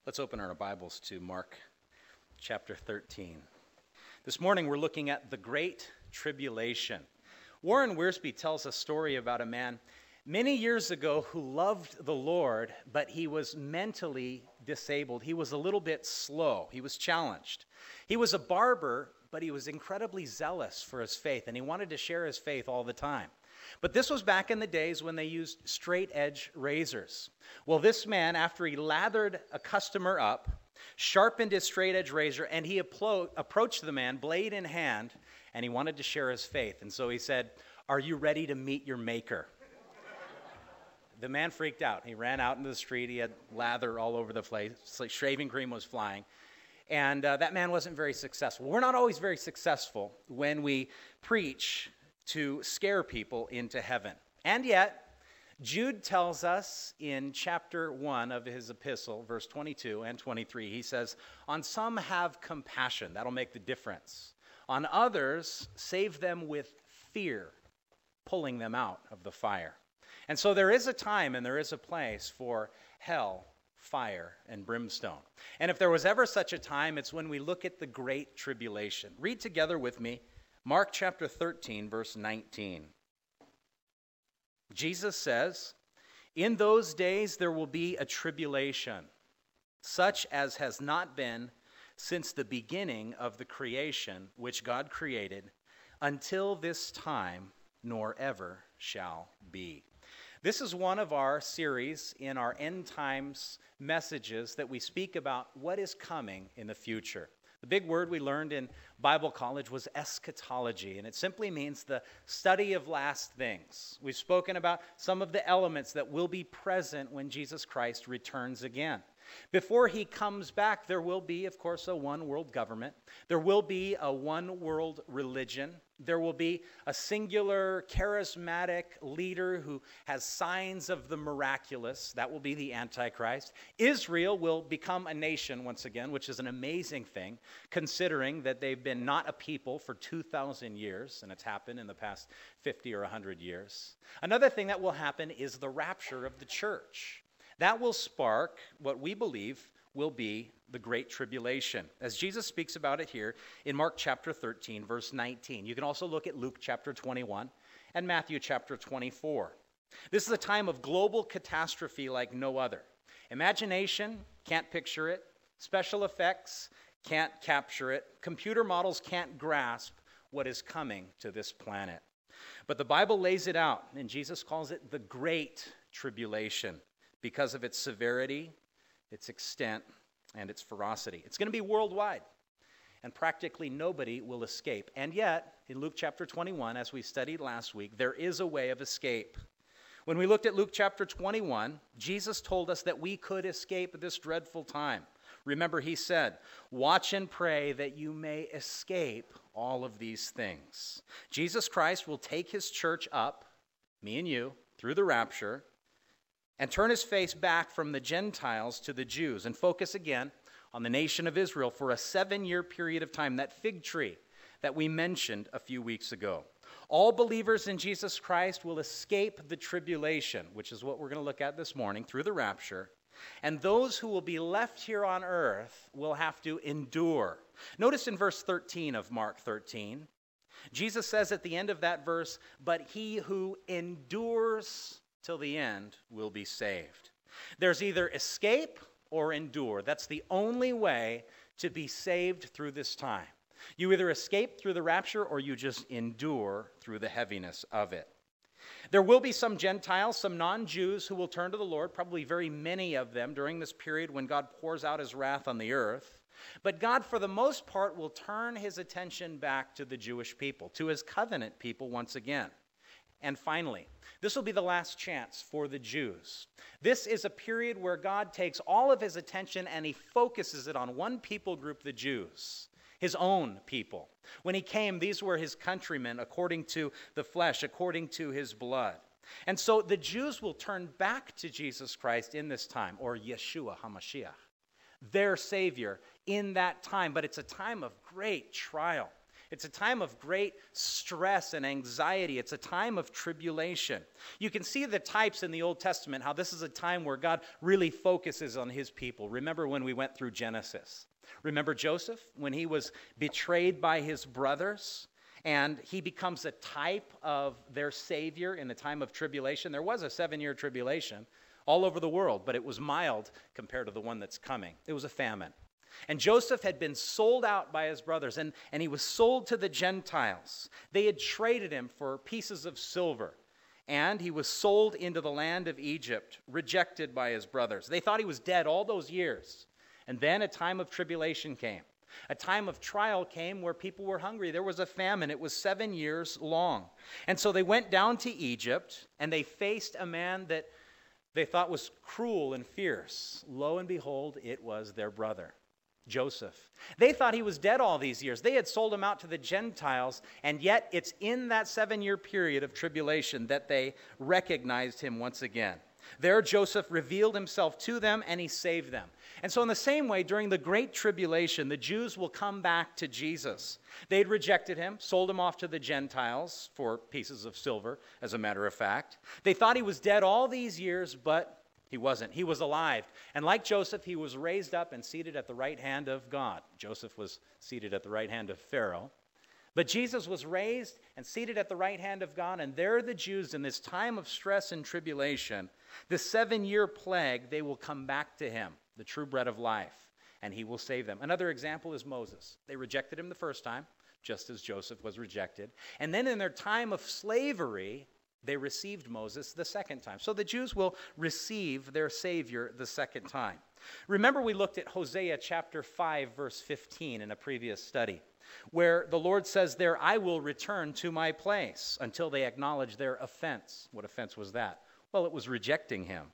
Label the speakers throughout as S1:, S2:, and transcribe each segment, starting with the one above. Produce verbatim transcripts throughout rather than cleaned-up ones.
S1: Let's open our Bibles to Mark chapter thirteen. This morning we're looking at the Great Tribulation. Warren Wiersbe tells a story about a man many years ago who loved the Lord, but he was mentally disabled. He was a little bit slow. He was challenged. He was a barber, but he was incredibly zealous for his faith, and he wanted to share his faith all the time. But this was back in the days when they used straight-edge razors. Well, this man, after he lathered a customer up, sharpened his straight-edge razor, and he appro- approached the man, blade in hand, and he wanted to share his faith. And so he said, "Are you ready to meet your maker?" The man freaked out. He ran out into the street. He had lather all over the place. Like shaving cream was flying. And uh, that man wasn't very successful. We're not always very successful when we preach to scare people into heaven. And yet, Jude tells us in chapter one of his epistle, verse twenty-two and twenty-three, he says, "On some have compassion." That'll make the difference. "On others, save them with fear, pulling them out of the fire." And so there is a time and there is a place for hell, fire, and brimstone. And if there was ever such a time, it's when we look at the Great Tribulation. Read together with me Mark chapter thirteen, verse nineteen. Jesus says, "In those days there will be a tribulation, such as has not been since the beginning of the creation which God created, until this time, nor ever shall be." This is one of our series in our end times messages that we speak about what is coming in the future. The big word we learned in Bible college was eschatology, and it simply means the study of last things. We've spoken about some of the elements that will be present when Jesus Christ returns again. Before he comes back, there will be, of course, a one world government. There will be a one world religion. There will be a singular charismatic leader who has signs of the miraculous. That will be the Antichrist. Israel will become a nation once again, which is an amazing thing, considering that they've been not a people for two thousand years, and it's happened in the past fifty or one hundred years. Another thing that will happen is the rapture of the church. That will spark what we believe will be the Great Tribulation, as Jesus speaks about it here in Mark chapter thirteen, verse nineteen. You can also look at Luke chapter twenty-one and Matthew chapter twenty-four. This is a time of global catastrophe like no other. Imagination can't picture it. Special effects can't capture it. Computer models can't grasp what is coming to this planet. But the Bible lays it out, and Jesus calls it the Great Tribulation, because of its severity, its extent, and its ferocity. It's going to be worldwide, and practically nobody will escape. And yet, in Luke chapter twenty-one, as we studied last week, there is a way of escape. When we looked at Luke chapter twenty-one, Jesus told us that we could escape this dreadful time. Remember, he said, "Watch and pray that you may escape all of these things." Jesus Christ will take his church up, me and you, through the rapture, and turn his face back from the Gentiles to the Jews and focus again on the nation of Israel for a seven-year period of time, that fig tree that we mentioned a few weeks ago. All believers in Jesus Christ will escape the tribulation, which is what we're going to look at this morning, through the rapture, and those who will be left here on earth will have to endure. Notice in verse thirteen of Mark thirteen, Jesus says at the end of that verse, "But he who endures till the end will be saved." There's either escape or endure. That's the only way to be saved through this time. You either escape through the rapture or you just endure through the heaviness of it. There will be some Gentiles, some non-Jews who will turn to the Lord, probably very many of them during this period when God pours out his wrath on the earth. But God, for the most part, will turn his attention back to the Jewish people, to his covenant people once again. And finally, this will be the last chance for the Jews. This is a period where God takes all of his attention and he focuses it on one people group, the Jews, his own people. When he came, these were his countrymen according to the flesh, according to his blood. And so the Jews will turn back to Jesus Christ in this time, or Yeshua HaMashiach, their Savior in that time. But it's a time of great trial. It's a time of great stress and anxiety. It's a time of tribulation. You can see the types in the Old Testament, how this is a time where God really focuses on his people. Remember when we went through Genesis? Remember Joseph, when he was betrayed by his brothers, and he becomes a type of their Savior in the time of tribulation? There was a seven-year tribulation all over the world, but it was mild compared to the one that's coming. It was a famine. And Joseph had been sold out by his brothers, and, and he was sold to the Gentiles. They had traded him for pieces of silver, and he was sold into the land of Egypt, rejected by his brothers. They thought he was dead all those years. And then a time of tribulation came. A time of trial came where people were hungry. There was a famine. It was seven years long. And so they went down to Egypt, and they faced a man that they thought was cruel and fierce. Lo and behold, it was their brother, Joseph. They thought he was dead all these years. They had sold him out to the Gentiles, and yet it's in that seven-year period of tribulation that they recognized him once again. There, Joseph revealed himself to them, and he saved them. And so in the same way, during the Great Tribulation, the Jews will come back to Jesus. They'd rejected him, sold him off to the Gentiles for pieces of silver, as a matter of fact. They thought he was dead all these years, but he wasn't. He was alive. And like Joseph, he was raised up and seated at the right hand of God. Joseph was seated at the right hand of Pharaoh. But Jesus was raised and seated at the right hand of God, and there the Jews, in this time of stress and tribulation, the seven-year plague, they will come back to him, the true bread of life, and he will save them. Another example is Moses. They rejected him the first time, just as Joseph was rejected. And then in their time of slavery, they received Moses the second time. So the Jews will receive their Savior the second time. Remember, we looked at Hosea chapter five, verse fifteen in a previous study, where the Lord says there, I will return to my place until they acknowledge their offense. What offense was that? Well, it was rejecting him.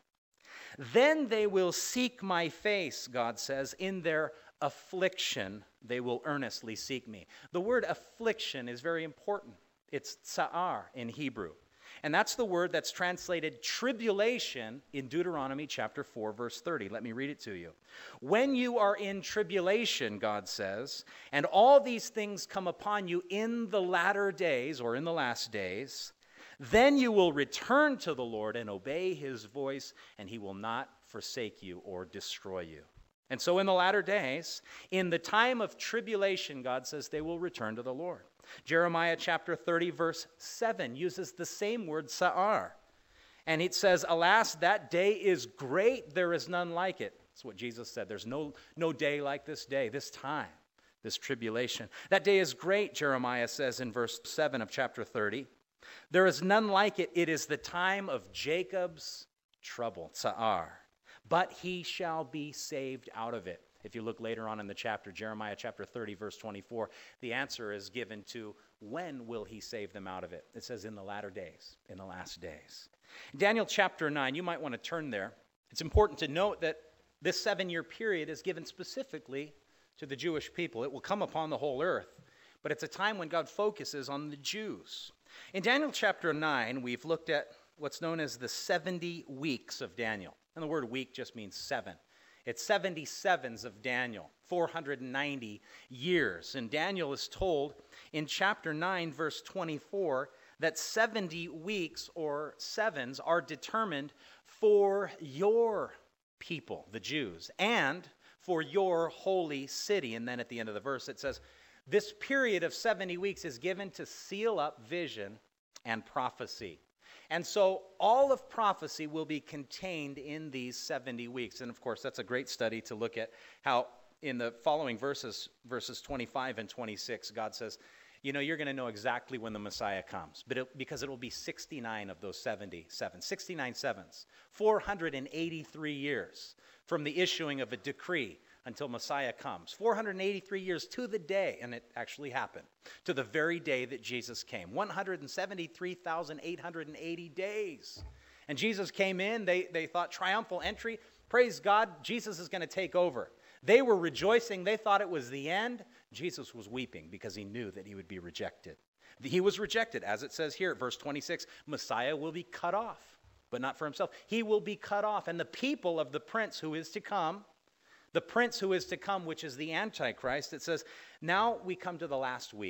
S1: Then they will seek my face, God says, in their affliction they will earnestly seek me. The word affliction is very important. It's tsa'ar in Hebrew. And that's the word that's translated tribulation in Deuteronomy chapter four, verse thirty. Let me read it to you. When you are in tribulation, God says, and all these things come upon you in the latter days, or in the last days, then you will return to the Lord and obey his voice, and he will not forsake you or destroy you. And so in the latter days, in the time of tribulation, God says they will return to the Lord. Jeremiah chapter thirty, verse seven uses the same word, sa'ar. And it says, alas, that day is great, there is none like it. That's what Jesus said. There's no, no day like this day, this time, this tribulation. That day is great, Jeremiah says in verse seven of chapter thirty. There is none like it. It is the time of Jacob's trouble, tsa'ar. But he shall be saved out of it. If you look later on in the chapter, Jeremiah chapter thirty, verse twenty-four, the answer is given to when will he save them out of it? It says in the latter days, in the last days. Daniel chapter nine, you might want to turn there. It's important to note that this seven-year period is given specifically to the Jewish people. It will come upon the whole earth, but it's a time when God focuses on the Jews. In Daniel chapter nine, we've looked at what's known as the seventy weeks of Daniel. And the word week just means seven. It's seventy sevens of Daniel, four hundred ninety years. And Daniel is told in chapter nine, verse twenty-four, that seventy weeks or sevens are determined for your people, the Jews, and for your holy city. And then at the end of the verse, it says, this period of seventy weeks is given to seal up vision and prophecy. And so all of prophecy will be contained in these seventy weeks. And of course, that's a great study to look at how in the following verses, verses twenty-five and twenty-six, God says, you know, you're going to know exactly when the Messiah comes, but it, because it will be sixty-nine of those seventy-seven, sixty-nine sevens, four hundred eighty-three years from the issuing of a decree until Messiah comes. four hundred eighty-three years to the day, and it actually happened, to the very day that Jesus came. one hundred seventy-three thousand eight hundred eighty days. And Jesus came in, they, they thought triumphal entry. Praise God, Jesus is going to take over. They were rejoicing. They thought it was the end. Jesus was weeping because he knew that he would be rejected. He was rejected, as it says here, verse twenty-six, Messiah will be cut off, but not for himself. He will be cut off, and the people of the prince who is to come, the prince who is to come, which is the Antichrist, it says, now we come to the last week,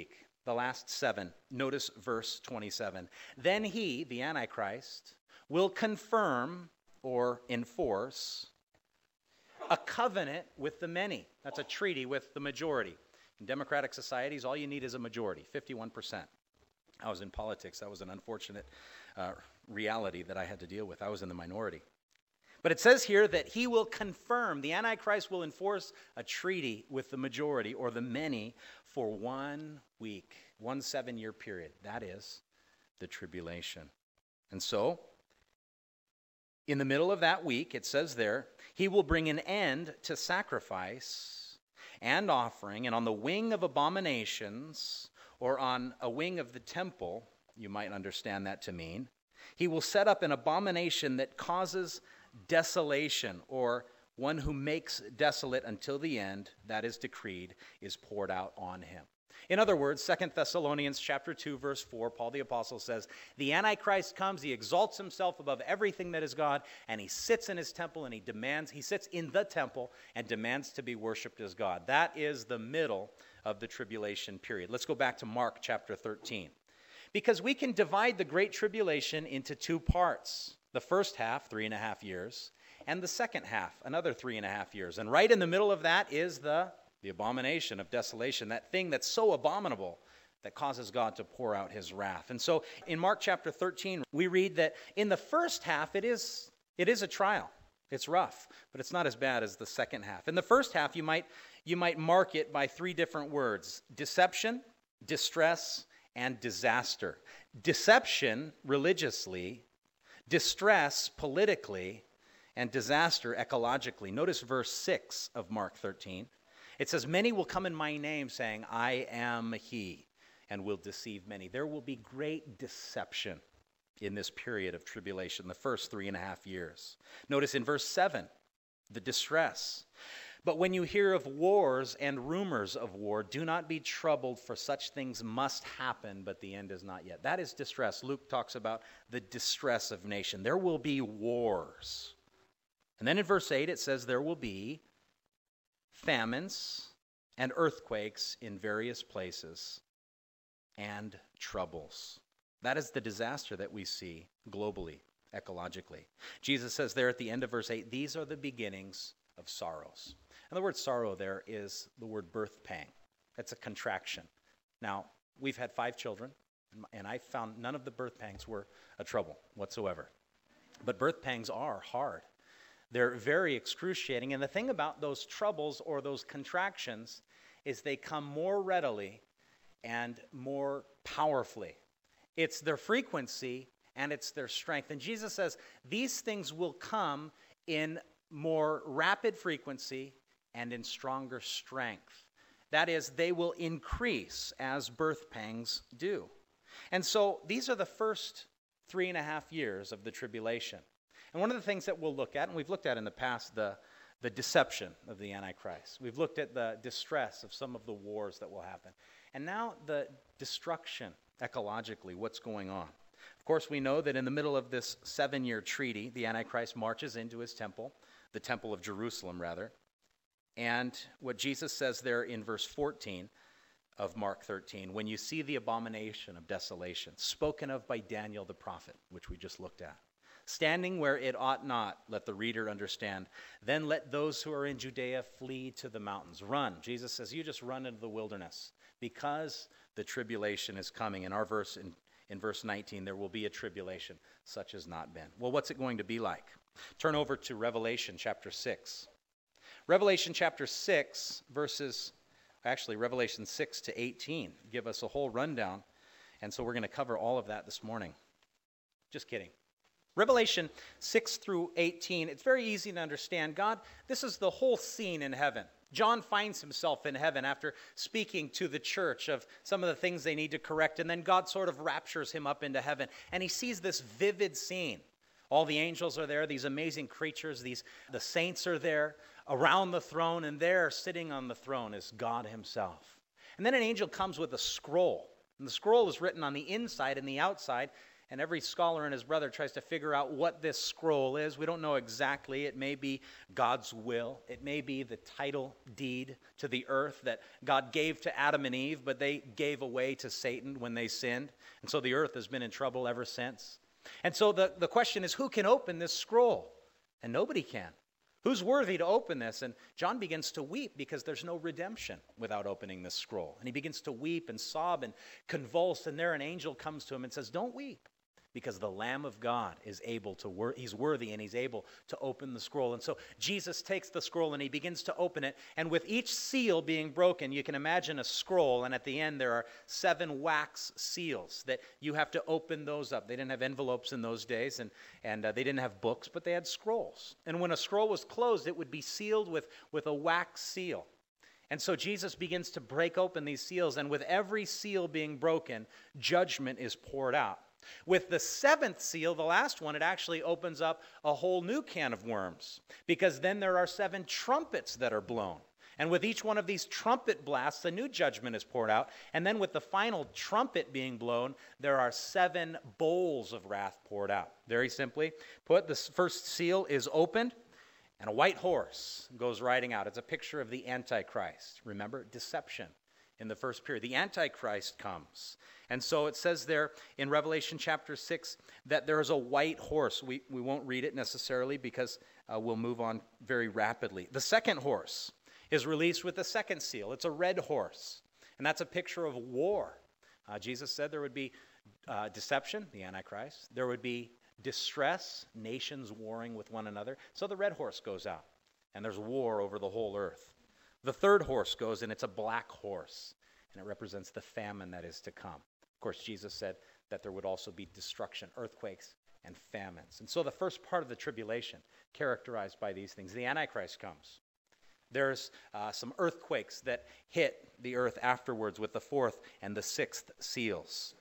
S1: the last seven. Notice verse twenty-seven. Then he, the Antichrist, will confirm or enforce a covenant with the many. That's a treaty with the majority. In democratic societies, all you need is a majority, fifty-one percent. I was in politics. That was an unfortunate uh, reality that I had to deal with. I was in the minority. But it says here that he will confirm, the Antichrist will enforce a treaty with the majority or the many for one week, one seven-year period. That is the tribulation. And so, in the middle of that week, it says there, he will bring an end to sacrifice and offering, and on the wing of abominations, or on a wing of the temple, you might understand that to mean, he will set up an abomination that causes desolation, or one who makes desolate until the end, that is decreed, is poured out on him. In other words, Second Thessalonians chapter two, verse four, Paul the Apostle says, the Antichrist comes, he exalts himself above everything that is God, and he sits in his temple and he demands, he sits in the temple and demands to be worshipped as God. That is the middle of the tribulation period. Let's go back to Mark chapter thirteen. Because we can divide the Great Tribulation into two parts. The first half, three and a half years, and the second half, another three and a half years. And right in the middle of that is the, the abomination of desolation, that thing that's so abominable that causes God to pour out his wrath. And so in Mark chapter thirteen, we read that in the first half, it is, it is a trial. It's rough, but it's not as bad as the second half. In the first half, you might, you might mark it by three different words: deception, distress, and disaster. Deception, religiously; distress, politically; and disaster, ecologically. Notice verse six of Mark thirteen. It says, many will come in my name saying, I am he, and will deceive many. There will be great deception in this period of tribulation, the first three and a half years. Notice in verse seven, the distress. But when you hear of wars and rumors of war, do not be troubled, for such things must happen, but the end is not yet. That is distress. Luke talks about the distress of nation. There will be wars. And then in verse eight, it says there will be famines and earthquakes in various places and troubles. That is the disaster that we see globally, ecologically. Jesus says there at the end of verse eight, these are the beginnings of sorrows. And the word sorrow there is the word birth pang. It's a contraction. Now, we've had five children, and I found none of the birth pangs were a trouble whatsoever. But birth pangs are hard. They're very excruciating. And the thing about those troubles or those contractions is they come more readily and more powerfully. It's their frequency and it's their strength. And Jesus says these things will come in more rapid frequency and in stronger strength. That is, they will increase as birth pangs do. And so these are the first three and a half years of the tribulation. And one of the things that we'll look at, and we've looked at in the past, the, the deception of the Antichrist. We've looked at the distress of some of the wars that will happen. And now the destruction, ecologically, what's going on. Of course, we know that in the middle of this seven-year treaty, the Antichrist marches into his temple, the temple of Jerusalem, rather. And what Jesus says there in verse fourteen of Mark thirteen, when you see the abomination of desolation, spoken of by Daniel the prophet, which we just looked at, standing where it ought not, let the reader understand, then let those who are in Judea flee to the mountains. Run. Jesus says, you just run into the wilderness because the tribulation is coming. In our verse, in, in verse nineteen, there will be a tribulation such as not been. Well, what's it going to be like? Turn over to Revelation chapter six. Revelation chapter six, verses, actually Revelation six to eighteen, give us a whole rundown. And so we're going to cover all of that this morning. Just kidding. Revelation six through eighteen, it's very easy to understand. God, this is the whole scene in heaven. John finds himself in heaven after speaking to the church of some of the things they need to correct, and then God sort of raptures him up into heaven, and he sees this vivid scene. All the angels are there, these amazing creatures, these the saints are there around the throne, and there sitting on the throne is God himself. And then an angel comes with a scroll, and the scroll is written on the inside and the outside, And every scholar and his brother tries to figure out what this scroll is. We don't know exactly. It may be God's will. It may be the title deed to the earth that God gave to Adam and Eve, but they gave away to Satan when they sinned. And so the earth has been in trouble ever since. And so the, the question is, who can open this scroll? And nobody can. Who's worthy to open this? And John begins to weep because there's no redemption without opening this scroll. And he begins to weep and sob and convulse. And there an angel comes to him and says, don't weep, because the Lamb of God is able to, wor- he's worthy and he's able to open the scroll. And so Jesus takes the scroll and he begins to open it. And with each seal being broken, you can imagine a scroll. And at the end, there are seven wax seals that you have to open those up. They didn't have envelopes in those days, and, and uh, they didn't have books, but they had scrolls. And when a scroll was closed, it would be sealed with, with a wax seal. And so Jesus begins to break open these seals. And with every seal being broken, judgment is poured out. With the seventh seal, the last one, it actually opens up a whole new can of worms, because then there are seven trumpets that are blown. And with each one of these trumpet blasts, a new judgment is poured out. And then with the final trumpet being blown, there are seven bowls of wrath poured out. Very simply put, the first seal is opened, and a white horse goes riding out. It's a picture of the Antichrist. Remember, deception in the first period. The Antichrist comes. And so it says there in Revelation chapter six that there is a white horse. We, we won't read it necessarily because uh, we'll move on very rapidly. The second horse is released with the second seal. It's a red horse, and that's a picture of war. Uh, Jesus said there would be uh, deception, the Antichrist. There would be distress, nations warring with one another. So the red horse goes out, and there's war over the whole earth. The third horse goes, and it's a black horse, and it represents the famine that is to come. Of course, Jesus said that there would also be destruction, earthquakes, and famines. And so the first part of the tribulation, characterized by these things, the Antichrist comes. There's uh, some earthquakes that hit the earth afterwards with the fourth and the sixth seals.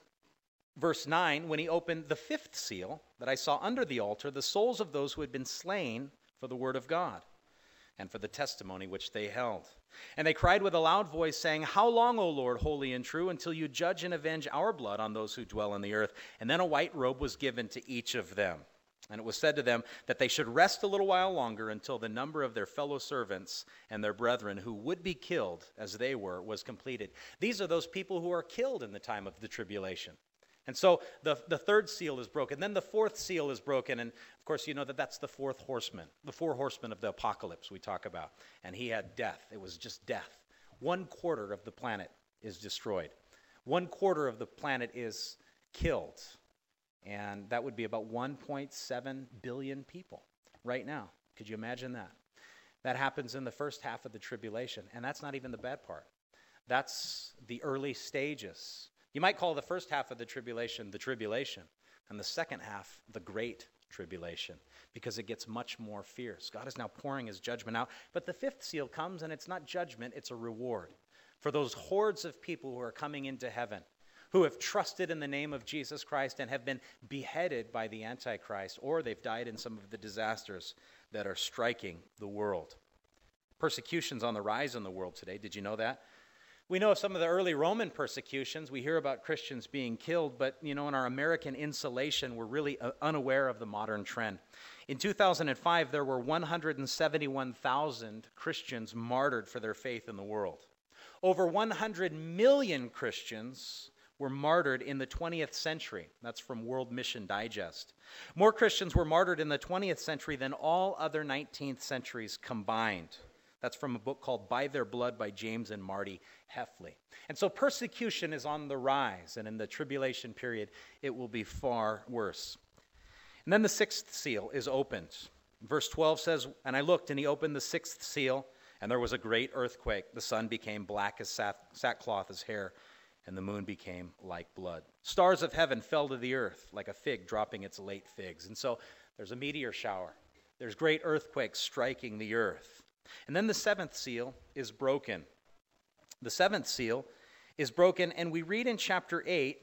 S1: Verse nine, when he opened the fifth seal that I saw under the altar, the souls of those who had been slain for the word of God and for the testimony which they held. And they cried with a loud voice, saying, How long, O Lord, holy and true, until you judge and avenge our blood on those who dwell on the earth? And then a white robe was given to each of them. And it was said to them that they should rest a little while longer until the number of their fellow servants and their brethren who would be killed as they were was completed. These are those people who are killed in the time of the tribulation. And so the, the third seal is broken. Then the fourth seal is broken. And, of course, you know that that's the fourth horseman, the four horsemen of the apocalypse we talk about. And he had death. It was just death. One quarter of the planet is destroyed. One quarter of the planet is killed. And that would be about one point seven billion people right now. Could you imagine that? That happens in the first half of the tribulation. And that's not even the bad part. That's the early stages. You might call the first half of the tribulation the tribulation, and the second half the great tribulation, because it gets much more fierce. God is now pouring his judgment out. But the fifth seal comes, and it's not judgment, it's a reward for those hordes of people who are coming into heaven, who have trusted in the name of Jesus Christ and have been beheaded by the Antichrist, or they've died in some of the disasters that are striking the world. Persecution's on the rise in the world today. Did you know that? We know of some of the early Roman persecutions. We hear about Christians being killed, but, you know, in our American insulation, we're really uh, unaware of the modern trend. In two thousand five, there were one hundred seventy-one thousand Christians martyred for their faith in the world. Over one hundred million Christians were martyred in the twentieth century. That's from World Mission Digest. More Christians were martyred in the twentieth century than all other nineteenth centuries combined. That's from a book called By Their Blood by James and Marty Heffley. And so persecution is on the rise, and in the tribulation period, it will be far worse. And then the sixth seal is opened. Verse twelve says, And I looked, and he opened the sixth seal, and there was a great earthquake. The sun became black as sackcloth as hair, and the moon became like blood. Stars of heaven fell to the earth like a fig dropping its late figs. And so there's a meteor shower. There's great earthquakes striking the earth. And then the seventh seal is broken. The seventh seal is broken, and we read in chapter eight,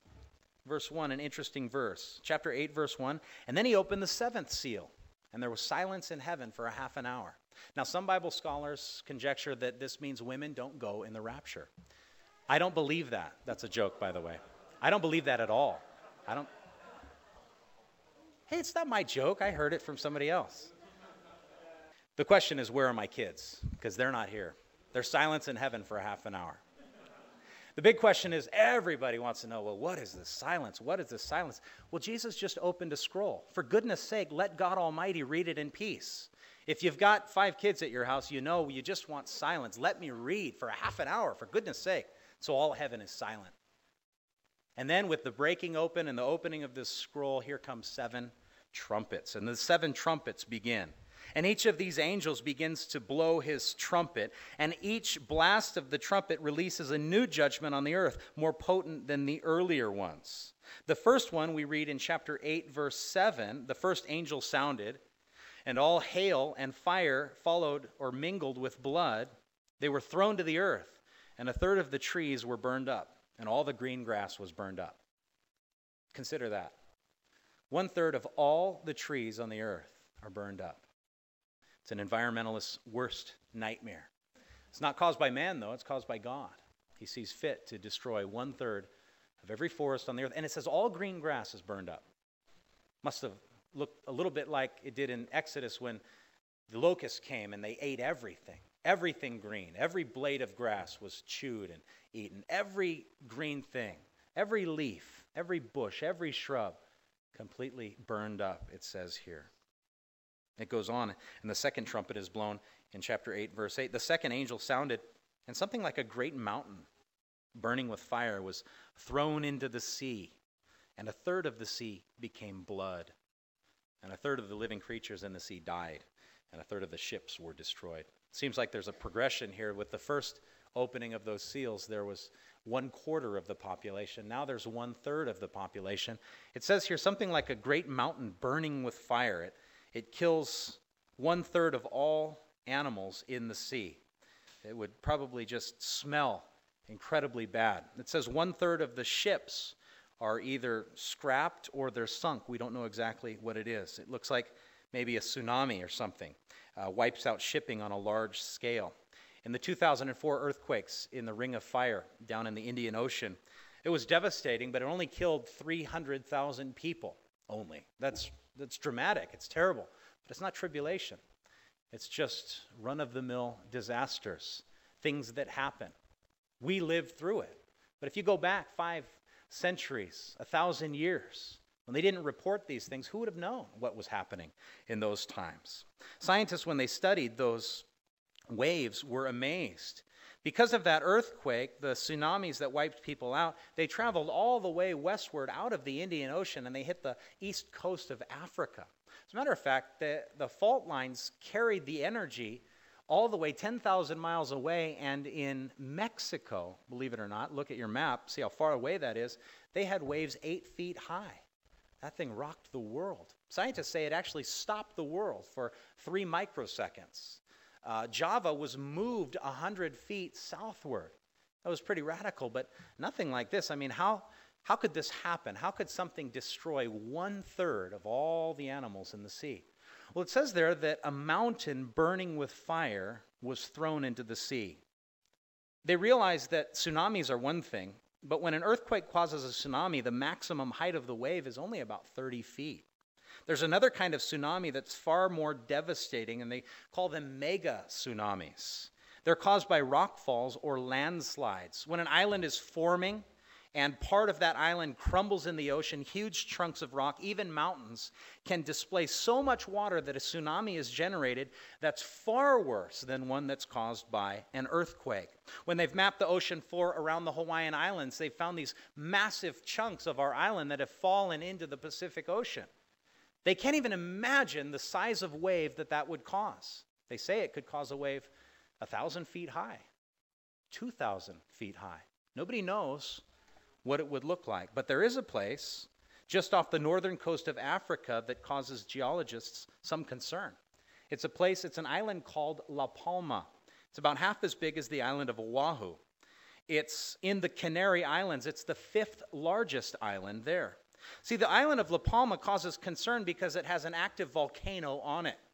S1: verse one, an interesting verse. Chapter eight, verse one, and then he opened the seventh seal, and there was silence in heaven for a half an hour. Now, some Bible scholars conjecture that this means women don't go in the rapture. I don't believe that. That's a joke, by the way. I don't believe that at all. I don't. Hey, it's not my joke. I heard it from somebody else. The question is, where are my kids? Because they're not here. There's silence in heaven for half an hour. The big question is, everybody wants to know, well, what is this silence? What is this silence? Well, Jesus just opened a scroll. For goodness sake, let God Almighty read it in peace. If you've got five kids at your house, you know you just want silence. Let me read for a half an hour, for goodness sake. So all heaven is silent. And then with the breaking open and the opening of this scroll, here comes seven trumpets. And the seven trumpets begin. And each of these angels begins to blow his trumpet. And each blast of the trumpet releases a new judgment on the earth, more potent than the earlier ones. The first one we read in chapter eight, verse seven. The first angel sounded, and all hail and fire followed or mingled with blood. They were thrown to the earth, and a third of the trees were burned up. And all the green grass was burned up. Consider that. One third of all the trees on the earth are burned up. It's an environmentalist's worst nightmare. It's not caused by man, though. It's caused by God. He sees fit to destroy one third of every forest on the earth. And it says all green grass is burned up. Must have looked a little bit like it did in Exodus when the locusts came and they ate everything. Everything green. Every blade of grass was chewed and eaten. Every green thing, every leaf, every bush, every shrub, completely burned up, it says here. It goes on, and the second trumpet is blown in chapter eight, verse eight. The second angel sounded, and something like a great mountain, burning with fire, was thrown into the sea, and a third of the sea became blood, and a third of the living creatures in the sea died, and a third of the ships were destroyed. Seems like there's a progression here. With the first opening of those seals, there was one quarter of the population. Now there's one third of the population. It says here something like a great mountain burning with fire. It, it kills one third of all animals in the sea. It would probably just smell incredibly bad. It says one third of the ships are either scrapped or they're sunk. We don't know exactly what it is. It looks like maybe a tsunami or something. Uh, wipes out shipping on a large scale. In the two thousand four earthquakes in the Ring of Fire down in the Indian Ocean, it was devastating, but it only killed three hundred thousand people only. That's, that's dramatic. It's terrible. But it's not tribulation. It's just run-of-the-mill disasters, things that happen. We lived through it. But if you go back five centuries, a thousand years, when they didn't report these things, who would have known what was happening in those times? Scientists, when they studied those waves, were amazed. Because of that earthquake, the tsunamis that wiped people out, they traveled all the way westward out of the Indian Ocean, and they hit the east coast of Africa. As a matter of fact, the, the fault lines carried the energy all the way ten thousand miles away, and in Mexico, believe it or not, look at your map, see how far away that is, they had waves eight feet high. That thing rocked the world. Scientists say it actually stopped the world for three microseconds. Uh, Java was moved one hundred feet southward. That was pretty radical, but nothing like this. I mean, how, how could this happen? How could something destroy one-third of all the animals in the sea? Well, it says there that a mountain burning with fire was thrown into the sea. They realized that tsunamis are one thing, but when an earthquake causes a tsunami, the maximum height of the wave is only about thirty feet. There's another kind of tsunami that's far more devastating, and they call them mega tsunamis. They're caused by rock falls or landslides. When an island is forming and part of that island crumbles in the ocean, huge chunks of rock, even mountains, can displace so much water that a tsunami is generated that's far worse than one that's caused by an earthquake. When they've mapped the ocean floor around the Hawaiian Islands, they've found these massive chunks of our island that have fallen into the Pacific Ocean. They can't even imagine the size of wave that that would cause. They say it could cause a wave one thousand feet high, two thousand feet high. Nobody knows what it would look like. But there is a place just off the northern coast of Africa that causes geologists some concern. It's a place, it's an island called La Palma. It's about half as big as the island of Oahu. It's in the Canary Islands. It's the fifth largest island there. See, the island of La Palma causes concern because it has an active volcano on it.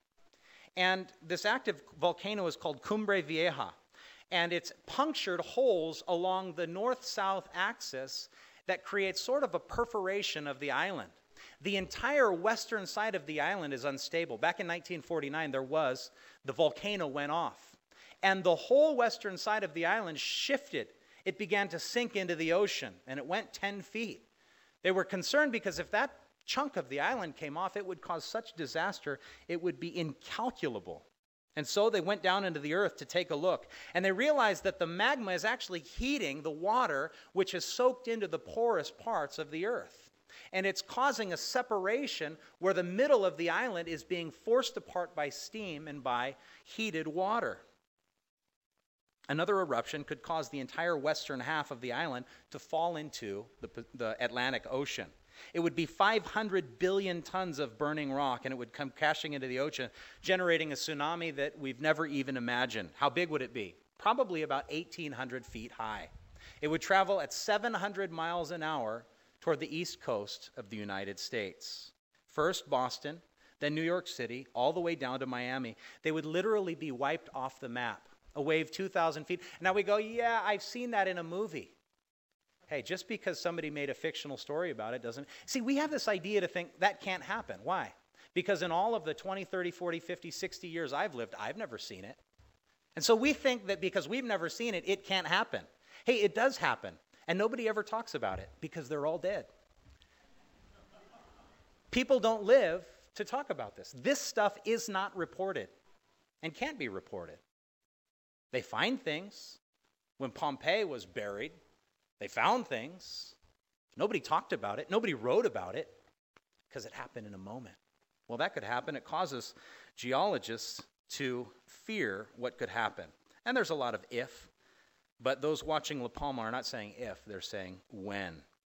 S1: And this active volcano is called Cumbre Vieja. And it's punctured holes along the north-south axis that creates sort of a perforation of the island. The entire western side of the island is unstable. Back in nineteen forty-nine, there was, the volcano went off. And the whole western side of the island shifted. It began to sink into the ocean, and it went ten feet. They were concerned because if that chunk of the island came off, it would cause such disaster, it would be incalculable. And so they went down into the earth to take a look. And they realized that the magma is actually heating the water, which is soaked into the porous parts of the earth. And it's causing a separation where the middle of the island is being forced apart by steam and by heated water. Another eruption could cause the entire western half of the island to fall into the, the Atlantic Ocean. It would be five hundred billion tons of burning rock, and it would come crashing into the ocean, generating a tsunami that we've never even imagined. How big would it be? Probably about eighteen hundred feet high. It would travel at seven hundred miles an hour toward the east coast of the United States. First Boston, then New York City, all the way down to Miami. They would literally be wiped off the map. A wave two thousand feet. Now we go, yeah, I've seen that in a movie. Hey, just because somebody made a fictional story about it doesn't... See, we have this idea to think that can't happen. Why? Because in all of the twenty, thirty, forty, fifty, sixty years I've lived, I've never seen it. And so we think that because we've never seen it, it can't happen. Hey, it does happen. And nobody ever talks about it because they're all dead. People don't live to talk about this. This stuff is not reported and can't be reported. They find things. When Pompeii was buried, they found things. Nobody talked about it. Nobody wrote about it because it happened in a moment. Well, that could happen. It causes geologists to fear what could happen. And there's a lot of if, but those watching La Palma are not saying if, they're saying when.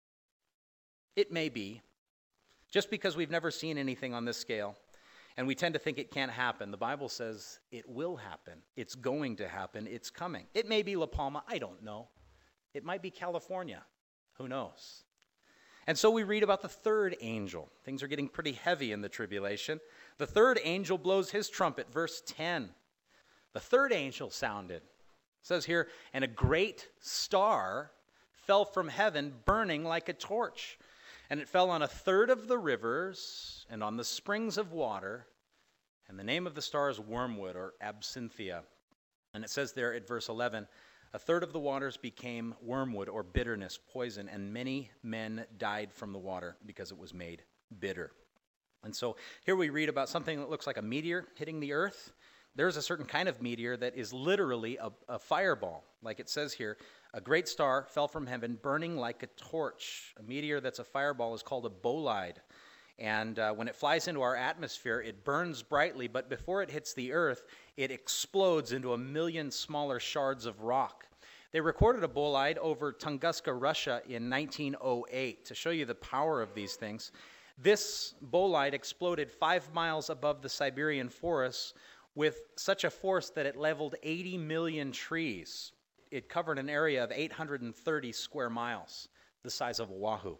S1: It may be. Just because we've never seen anything on this scale, and we tend to think it can't happen, the Bible says it will happen. It's going to happen. It's coming. It may be La Palma. I don't know. It might be California. Who knows? And so we read about the third angel. Things are getting pretty heavy in the tribulation. The third angel blows his trumpet, verse ten. The third angel sounded. It says here, and a great star fell from heaven, burning like a torch. And it fell on a third of the rivers and on the springs of water. And the name of the star is wormwood or absinthia. And it says there at verse eleven, a third of the waters became wormwood or bitterness, poison, and many men died from the water because it was made bitter. And so here we read about something that looks like a meteor hitting the earth. There's a certain kind of meteor that is literally a, a fireball. Like it says here, a great star fell from heaven, burning like a torch. A meteor that's a fireball is called a bolide. And uh, when it flies into our atmosphere, it burns brightly, but before it hits the earth, it explodes into a million smaller shards of rock. They recorded a bolide over Tunguska, Russia in nineteen oh eight to show you the power of these things. This bolide exploded five miles above the Siberian forests with such a force that it leveled eighty million trees. It covered an area of eight hundred thirty square miles, the size of Oahu.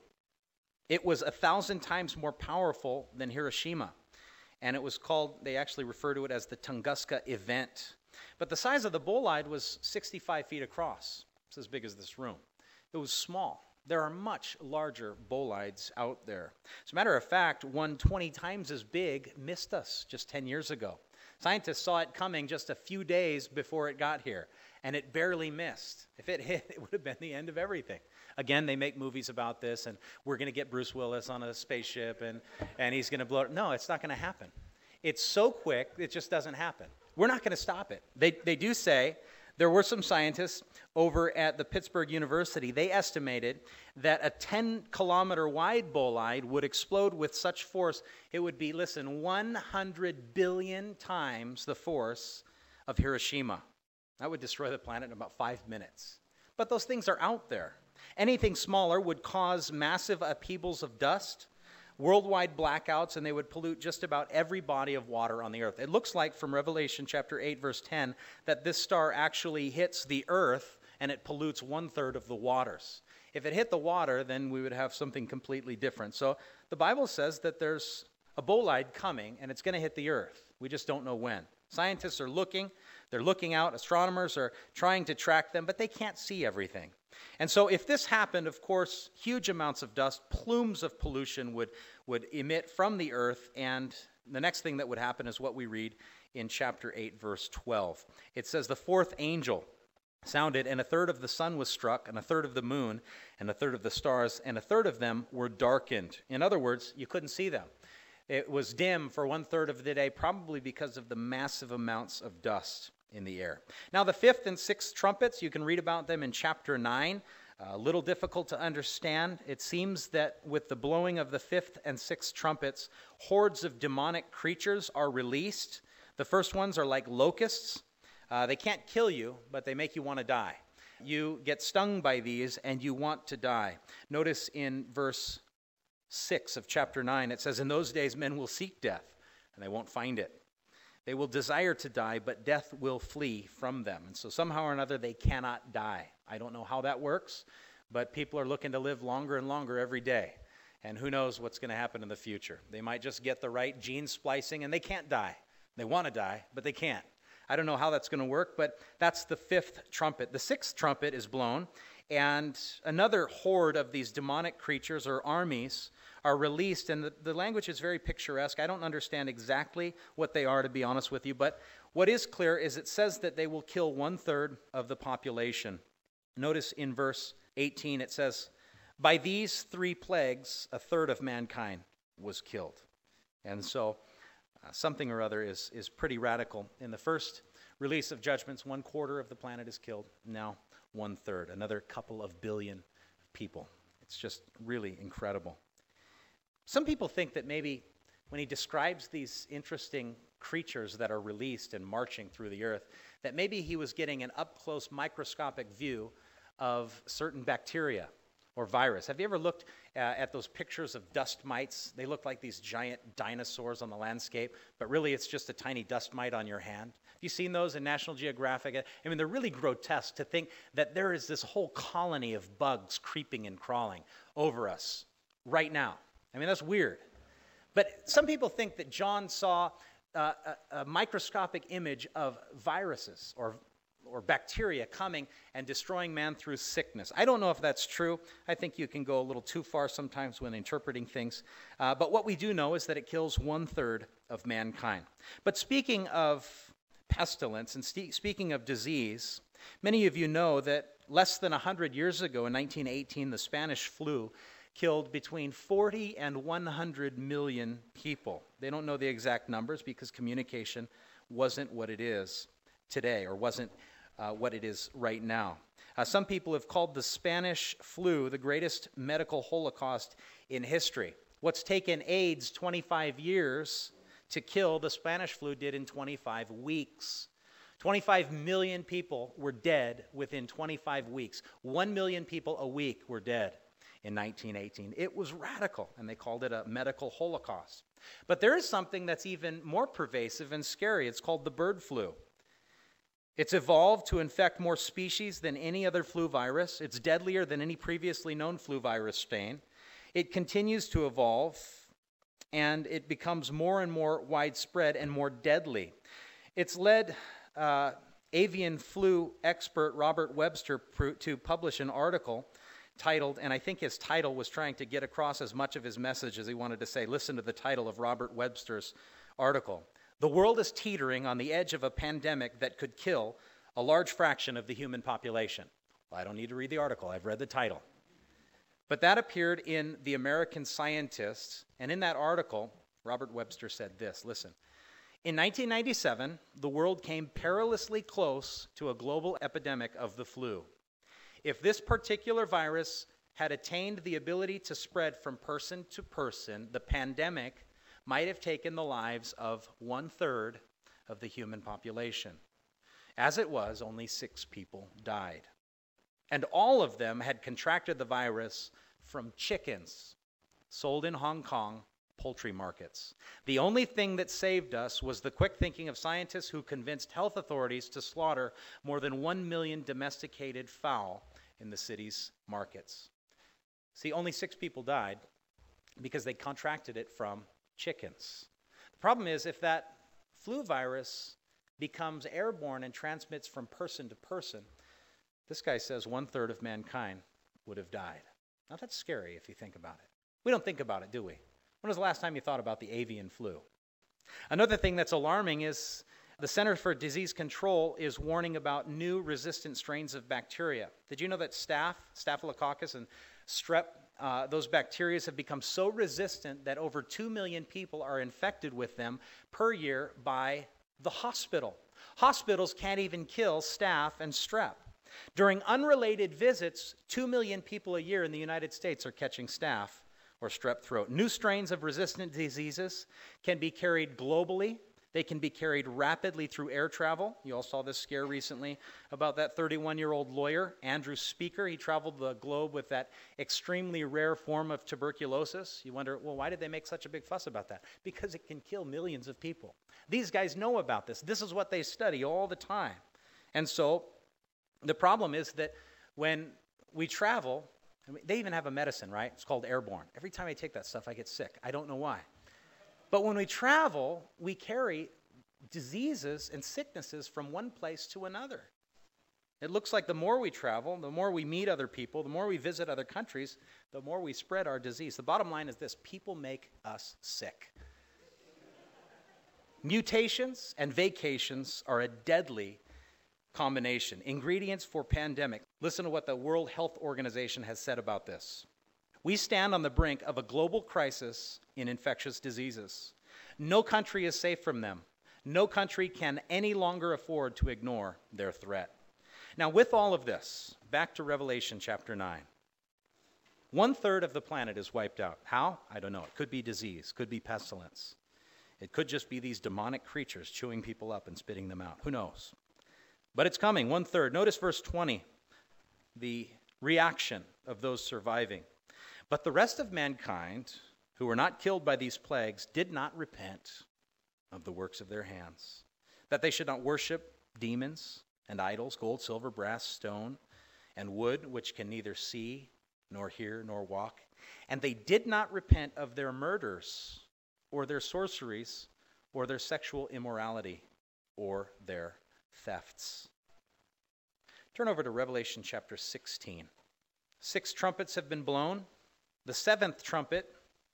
S1: It was a thousand times more powerful than Hiroshima. And it was called, they actually refer to it as the Tunguska event. But the size of the bolide was sixty-five feet across. It's as big as this room. It was small. There are much larger bolides out there. As a matter of fact, one twenty times as big missed us just ten years ago. Scientists saw it coming just a few days before it got here, and it barely missed. If it hit, it would have been the end of everything. Again, they make movies about this, and we're going to get Bruce Willis on a spaceship, and, and he's going to blow it. No, it's not going to happen. It's so quick, it just doesn't happen. We're not going to stop it. They, they do say, there were some scientists over at the Pittsburgh University, they estimated that a ten-kilometer wide bolide would explode with such force, it would be, listen, one hundred billion times the force of Hiroshima. That would destroy the planet in about five minutes. But those things are out there. Anything smaller would cause massive upheavals of dust, worldwide blackouts, and they would pollute just about every body of water on the earth. It looks like from Revelation chapter eight, verse ten, that this star actually hits the earth and it pollutes one-third of the waters. If it hit the water, then we would have something completely different. So the Bible says that there's a bolide coming and it's going to hit the earth. We just don't know when. Scientists are looking. They're looking out. Astronomers are trying to track them, but they can't see everything. And so if this happened, of course, huge amounts of dust, plumes of pollution would, would emit from the earth, and the next thing that would happen is what we read in chapter eight, verse twelve. It says, "The fourth angel sounded, and a third of the sun was struck, and a third of the moon, and a third of the stars, and a third of them were darkened." In other words, you couldn't see them. It was dim for one third of the day, probably because of the massive amounts of dust in the air. Now, the fifth and sixth trumpets, you can read about them in chapter nine. A little difficult to understand. It seems that with the blowing of the fifth and sixth trumpets, hordes of demonic creatures are released. The first ones are like locusts. Uh, they can't kill you, but they make you want to die. You get stung by these, and you want to die. Notice in verse six of chapter nine, it says, "In those days men will seek death, and they won't find it. They will desire to die, but death will flee from them." And so somehow or another, they cannot die. I don't know how that works, but people are looking to live longer and longer every day. And who knows what's going to happen in the future. They might just get the right gene splicing, and they can't die. They want to die, but they can't. I don't know how that's going to work, but that's the fifth trumpet. The sixth trumpet is blown, and another horde of these demonic creatures or armies are released, and the, the language is very picturesque. I don't understand exactly what they are, to be honest with you, but what is clear is it says that they will kill one-third of the population. Notice in verse eighteen it says, "By these three plagues, a third of mankind was killed." And so uh, something or other is, is pretty radical. In the first release of judgments, one quarter of the planet is killed. Now one-third, another couple of billion people. It's just really incredible. Some people think that maybe when he describes these interesting creatures that are released and marching through the earth, that maybe he was getting an up-close microscopic view of certain bacteria or virus. Have you ever looked uh, at those pictures of dust mites? They look like these giant dinosaurs on the landscape, but really it's just a tiny dust mite on your hand. Have you seen those in National Geographic? I mean, they're really grotesque to think that there is this whole colony of bugs creeping and crawling over us right now. I mean, that's weird. But some people think that John saw uh, a, a microscopic image of viruses or or bacteria coming and destroying man through sickness. I don't know if that's true. I think you can go a little too far sometimes when interpreting things. Uh, but what we do know is that it kills one-third of mankind. But speaking of pestilence and st- speaking of disease, many of you know that less than one hundred years ago, in nineteen eighteen, the Spanish flu killed between forty and one hundred million people. They don't know the exact numbers because communication wasn't what it is today, or wasn't uh, what it is right now. Uh, some people have called the Spanish flu the greatest medical holocaust in history. What's taken AIDS twenty-five years to kill, the Spanish flu did in twenty-five weeks. twenty-five million people were dead within twenty-five weeks. One million people a week were dead in nineteen eighteen. It was radical, and they called it a medical holocaust. But there is something that's even more pervasive and scary. It's called the bird flu. It's evolved to infect more species than any other flu virus. It's deadlier than any previously known flu virus strain. It continues to evolve, and it becomes more and more widespread and more deadly. It's led uh, avian flu expert Robert Webster to publish an article titled, and I think his title was trying to get across as much of his message as he wanted to say. Listen to the title of Robert Webster's article. "The world is teetering on the edge of a pandemic that could kill a large fraction of the human population." Well, I don't need to read the article. I've read the title. But that appeared in the American Scientist, and in that article, Robert Webster said this, listen, "In nineteen ninety-seven, the world came perilously close to a global epidemic of the flu. If this particular virus had attained the ability to spread from person to person, the pandemic might have taken the lives of one-third of the human population. As it was, only six people died. And all of them had contracted the virus from chickens sold in Hong Kong poultry markets. The only thing that saved us was the quick thinking of scientists who convinced health authorities to slaughter more than one million domesticated fowl in the city's markets." See, only six people died because they contracted it from chickens. The problem is, if that flu virus becomes airborne and transmits from person to person, This guy says one-third of mankind would have died. Now that's scary if you think about it. We don't think about it, do we? When was the last time you thought about the avian flu? Another thing that's alarming is the Center for Disease Control is warning about new resistant strains of bacteria. Did you know that staph, Staphylococcus, and strep, uh, those bacteria have become so resistant that over two million people are infected with them per year by the hospital. Hospitals can't even kill staph and strep. During unrelated visits, two million people a year in the United States are catching staph or strep throat. New strains of resistant diseases can be carried globally. They can be carried rapidly through air travel. You all saw this scare recently about that thirty-one-year-old lawyer, Andrew Speaker. He traveled the globe with that extremely rare form of tuberculosis. You wonder, well, why did they make such a big fuss about that? Because it can kill millions of people. These guys know about this. This is what they study all the time. And so the problem is that when we travel, I mean, they even have a medicine, right? It's called Airborne. Every time I take that stuff, I get sick. I don't know why. But when we travel, we carry diseases and sicknesses from one place to another. It looks like the more we travel, the more we meet other people, the more we visit other countries, the more we spread our disease. The bottom line is this: people make us sick. Mutations and vacations are a deadly combination. Ingredients for pandemic. Listen to what the World Health Organization has said about this. We stand on the brink of a global crisis in infectious diseases. No country is safe from them. No country can any longer afford to ignore their threat. Now, with all of this, back to Revelation chapter nine. One third of the planet is wiped out. How? I don't know. It could be disease, could be pestilence. It could just be these demonic creatures chewing people up and spitting them out. Who knows? But it's coming, one third. Notice verse twenty, the reaction of those surviving. But the rest of mankind, who were not killed by these plagues, did not repent of the works of their hands, that they should not worship demons and idols, gold, silver, brass, stone, and wood, which can neither see, nor hear, nor walk. And they did not repent of their murders, or their sorceries, or their sexual immorality, or their thefts. Turn over to Revelation chapter sixteen. Six trumpets have been blown. The seventh trumpet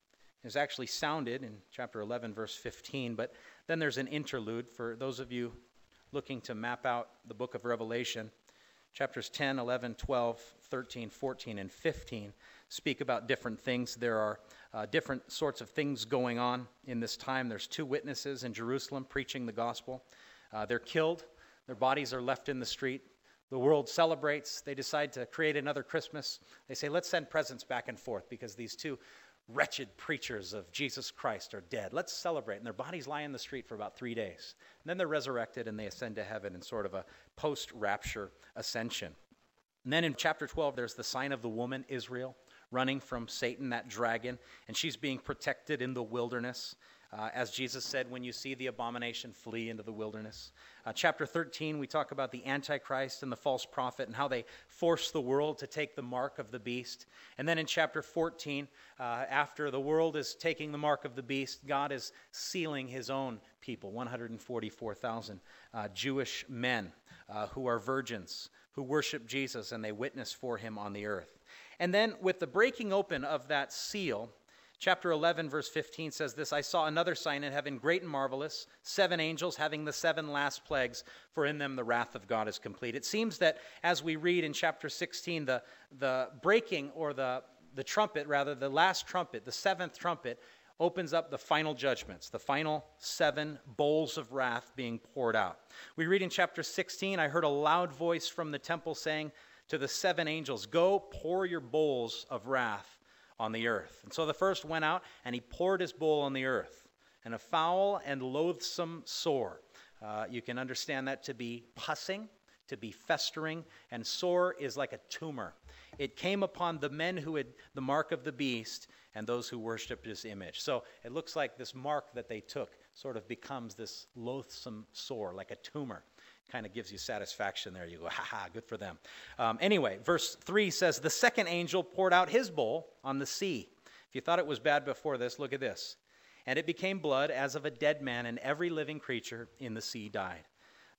S1: is actually sounded in chapter eleven, verse fifteen, but then there's an interlude for those of you looking to map out the book of Revelation. Chapters ten, eleven, twelve, thirteen, fourteen, and fifteen speak about different things. There are uh, different sorts of things going on in this time. There's two witnesses in Jerusalem preaching the gospel. Uh, they're killed. Their bodies are left in the street. The world celebrates. They decide to create another Christmas. They say, let's send presents back and forth because these two wretched preachers of Jesus Christ are dead. Let's celebrate. And their bodies lie in the street for about three days. And then they're resurrected and they ascend to heaven in sort of a post-rapture ascension. And then in chapter twelve, there's the sign of the woman, Israel, running from Satan, that dragon, and she's being protected in the wilderness. Uh, as Jesus said, when you see the abomination, flee into the wilderness. Uh, chapter thirteen, we talk about the Antichrist and the false prophet and how they force the world to take the mark of the beast. And then in chapter fourteen, uh, after the world is taking the mark of the beast, God is sealing his own people, one hundred forty-four thousand uh, Jewish men uh, who are virgins, who worship Jesus and they witness for him on the earth. And then with the breaking open of that seal, chapter eleven, verse fifteen says this: I saw another sign in heaven, great and marvelous, seven angels having the seven last plagues, for in them the wrath of God is complete. It seems that as we read in chapter sixteen, the, the breaking, or the, the trumpet, rather, the last trumpet, the seventh trumpet, opens up the final judgments, the final seven bowls of wrath being poured out. We read in chapter sixteen, I heard a loud voice from the temple saying to the seven angels, go pour your bowls of wrath on the earth. And so the first went out, and he poured his bowl on the earth, and a foul and loathsome sore. Uh, you can understand that to be pussing, to be festering, and sore is like a tumor. It came upon the men who had the mark of the beast and those who worshipped his image. So it looks like this mark that they took sort of becomes this loathsome sore, like a tumor. Kind of gives you satisfaction there. You go, ha ha, good for them. Um, anyway, verse three says, the second angel poured out his bowl on the sea. If you thought it was bad before this, look at this. And it became blood as of a dead man, and every living creature in the sea died.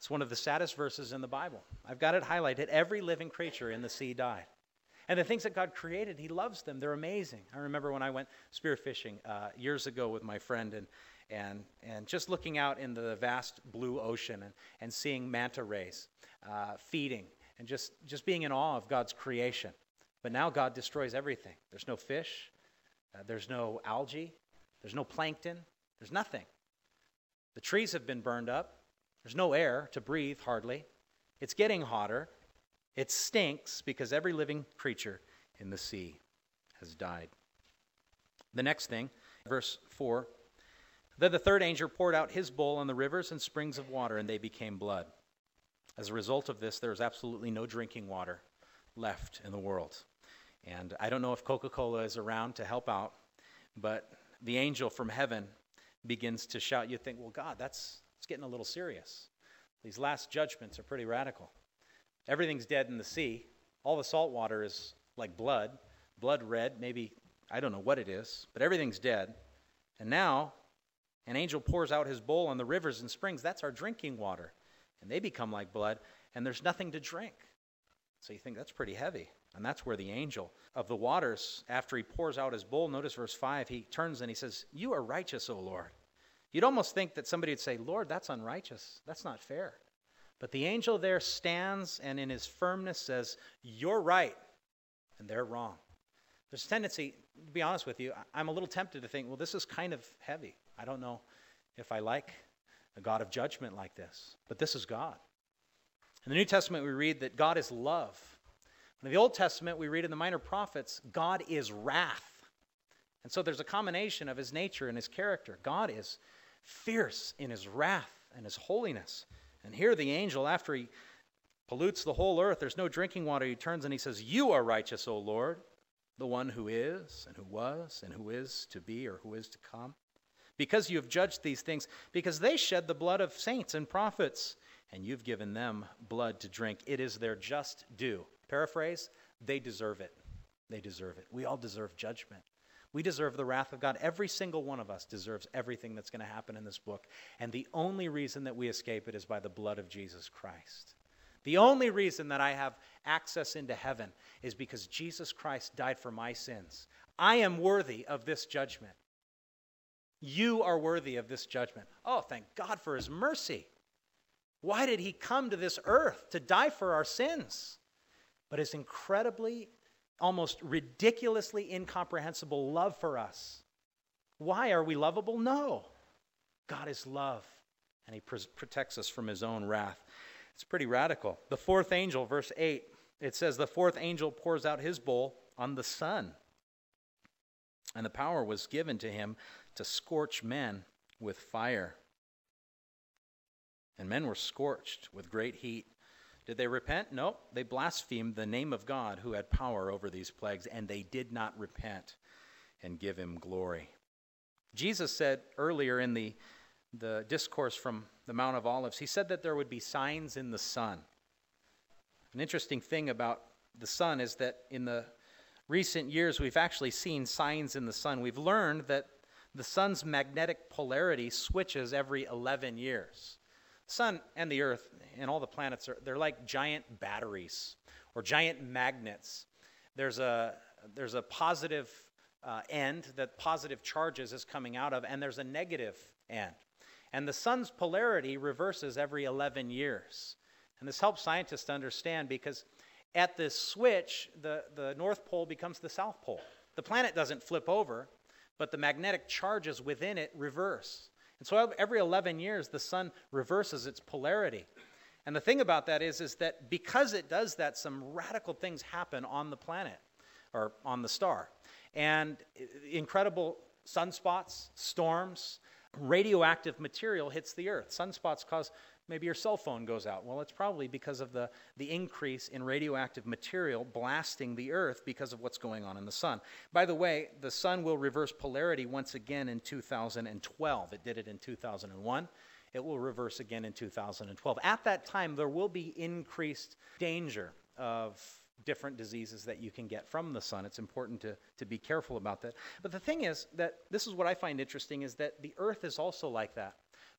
S1: It's one of the saddest verses in the Bible. I've got it highlighted. Every living creature in the sea died. And the things that God created, he loves them. They're amazing. I remember when I went spearfishing uh, years ago with my friend and and and just looking out in the vast blue ocean and, and seeing manta rays uh, feeding and just, just being in awe of God's creation. But now God destroys everything. There's no fish. Uh, there's no algae. There's no plankton. There's nothing. The trees have been burned up. There's no air to breathe, hardly. It's getting hotter. It stinks because every living creature in the sea has died. The next thing, verse four, then the third angel poured out his bowl on the rivers and springs of water, and they became blood. As a result of this, there is absolutely no drinking water left in the world. And I don't know if Coca-Cola is around to help out, but the angel from heaven begins to shout. You think, well, God, that's it's getting a little serious. These last judgments are pretty radical. Everything's dead in the sea. All the salt water is like blood, blood red, maybe, I don't know what it is, but everything's dead. And now an angel pours out his bowl on the rivers and springs. That's our drinking water. And they become like blood, and there's nothing to drink. So you think that's pretty heavy. And that's where the angel of the waters, after he pours out his bowl, notice verse five, he turns and he says, you are righteous, O Lord. You'd almost think that somebody would say, Lord, that's unrighteous. That's not fair. But the angel there stands and in his firmness says, you're right, and they're wrong. There's a tendency, to be honest with you, I'm a little tempted to think, well, this is kind of heavy. I don't know if I like a God of judgment like this. But this is God. In the New Testament, we read that God is love. In the Old Testament, we read in the Minor Prophets, God is wrath. And so there's a combination of his nature and his character. God is fierce in his wrath and his holiness. And here the angel, after he pollutes the whole earth, there's no drinking water, he turns and he says, you are righteous, O Lord, the one who is and who was and who is to be or who is to come. Because you have judged these things, because they shed the blood of saints and prophets, and you've given them blood to drink. It is their just due. Paraphrase, they deserve it. They deserve it. We all deserve judgment. We deserve the wrath of God. Every single one of us deserves everything that's going to happen in this book. And the only reason that we escape it is by the blood of Jesus Christ. The only reason that I have access into heaven is because Jesus Christ died for my sins. I am worthy of this judgment. You are worthy of this judgment. Oh, thank God for his mercy. Why did he come to this earth to die for our sins? But his incredibly, almost ridiculously incomprehensible love for us. Why are we lovable? No. God is love, and he pr- protects us from his own wrath. It's pretty radical. The fourth angel, verse eight, it says, the fourth angel pours out his bowl on the sun, and the power was given to him to scorch men with fire. And men were scorched with great heat. Did they repent? No. They blasphemed the name of God who had power over these plagues, and they did not repent and give him glory. Jesus said earlier in the, the discourse from the Mount of Olives, he said that there would be signs in the sun. An interesting thing about the sun is that in the recent years we've actually seen signs in the sun. We've learned that the sun's magnetic polarity switches every eleven years. The sun and the earth and all the planets, are they're like giant batteries or giant magnets. There's a, there's a positive uh, end that positive charges is coming out of, and there's a negative end. And the sun's polarity reverses every eleven years. And this helps scientists to understand because at this switch, the, the North Pole becomes the South Pole. The planet doesn't flip over, but the magnetic charges within it reverse. And so every eleven years, the sun reverses its polarity. And the thing about that is, is that because it does that, some radical things happen on the planet or on the star. And incredible sunspots, storms, radioactive material hits the earth. Sunspots cause maybe your cell phone goes out. Well, it's probably because of the, the increase in radioactive material blasting the earth because of what's going on in the sun. By the way, the sun will reverse polarity once again in two thousand twelve. It did it in two thousand one. It will reverse again in two thousand twelve. At that time, there will be increased danger of different diseases that you can get from the sun. It's important to, to be careful about that. But the thing is that this is what I find interesting is that the earth is also like that.